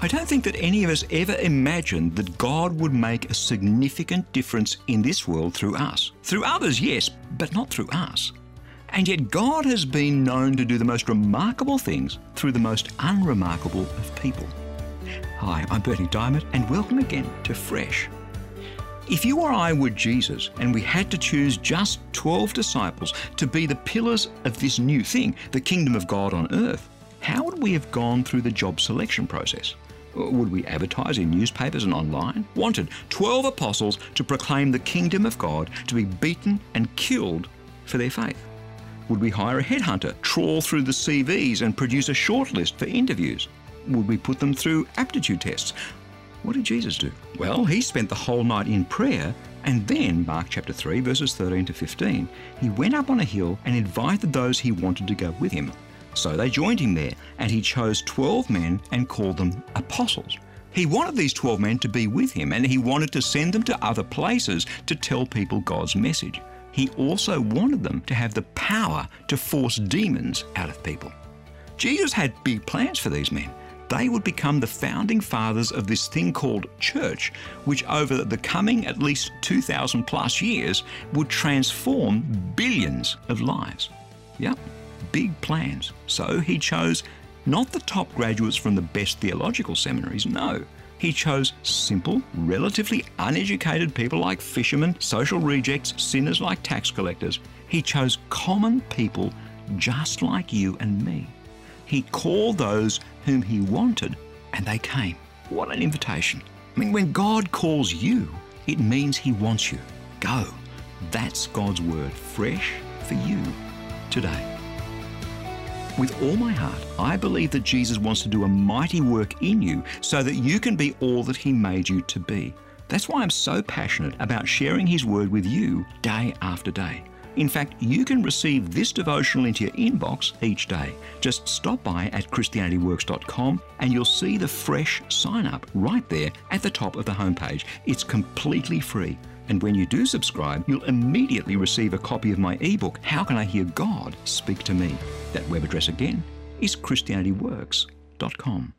I don't think that any of us ever imagined that God would make a significant difference in this world through us. Through others, yes, but not through us. And yet God has been known to do the most remarkable things through the most unremarkable of people. Hi, I'm Bernie Diamond, and welcome again to Fresh. If you or I were Jesus and we had to choose just 12 disciples to be the pillars of this new thing, the kingdom of God on earth, how would we have gone through the job selection process? Would we advertise in newspapers and online? Wanted 12 apostles to proclaim the kingdom of God, to be beaten and killed for their faith. Would we hire a headhunter, trawl through the CVs and produce a shortlist for interviews? Would we put them through aptitude tests? What did Jesus do? Well, he spent the whole night in prayer, and then, Mark chapter 3, verses 13 to 15, he went up on a hill and invited those he wanted to go with him. So they joined him there, and he chose 12 men and called them apostles. He wanted these 12 men to be with him, and he wanted to send them to other places to tell people God's message. He also wanted them to have the power to force demons out of people. Jesus had big plans for these men. They would become the founding fathers of this thing called church, which over the coming at least 2,000 plus years would transform billions of lives. Yep, big plans. So he chose not the top graduates from the best theological seminaries, no. He chose simple, relatively uneducated people like fishermen, social rejects, sinners like tax collectors. He chose common people just like you and me. He called those whom he wanted, and they came. What an invitation. I mean, when God calls you, it means he wants you. Go. That's God's word, fresh for you today. With all my heart, I believe that Jesus wants to do a mighty work in you so that you can be all that he made you to be. That's why I'm so passionate about sharing his word with you day after day. In fact, you can receive this devotional into your inbox each day. Just stop by at ChristianityWorks.com and you'll see the fresh sign up right there at the top of the homepage. It's completely free. And when you do subscribe, you'll immediately receive a copy of my ebook, How Can I Hear God Speak to Me? That web address again is ChristianityWorks.com.